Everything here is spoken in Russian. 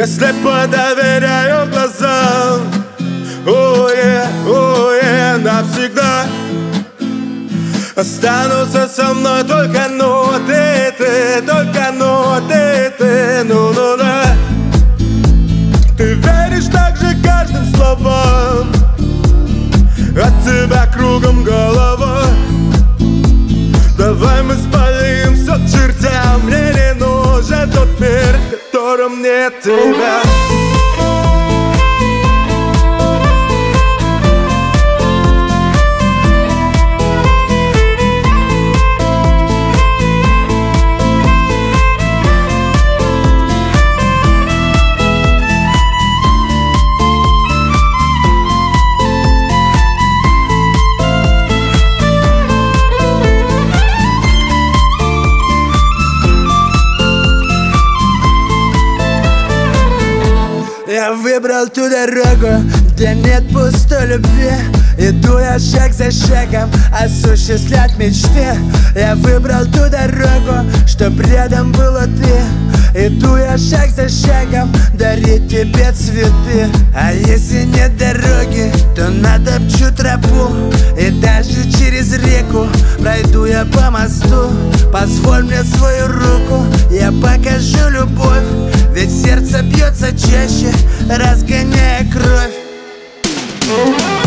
Я слепо доверяю глазам. Навсегда останутся со мной только ноты, только ноты, ну да. Ты веришь так же каждым словам, от тебя кругом голова. Давай мы спалим все к чертям. Мне не нужен тот мир, в котором нет тебя. Я выбрал ту дорогу, где нет пустой любви. Иду я шаг за шагом осуществлять мечты. Я выбрал ту дорогу, чтоб рядом была ты. Иду я шаг за шагом дарить тебе цветы. А если нет дороги, то натопчу тропу. И даже через реку пройду я по мосту. Позволь мне свою руку, я покажу любовь. Ведь сердце бьется чаще, разгоняя кровь.